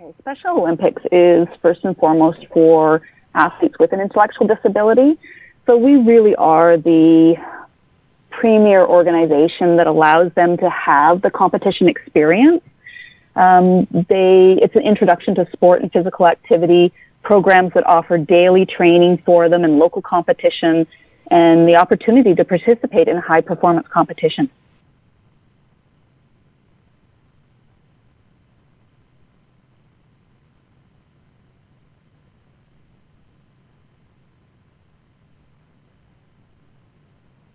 Special Olympics is first and foremost for athletes with an intellectual disability. So we really are the premier organization that allows them to have the competition experience. It's an introduction to sport and physical activity, programs that offer daily training for them and local competition, and the opportunity to participate in high performance competition.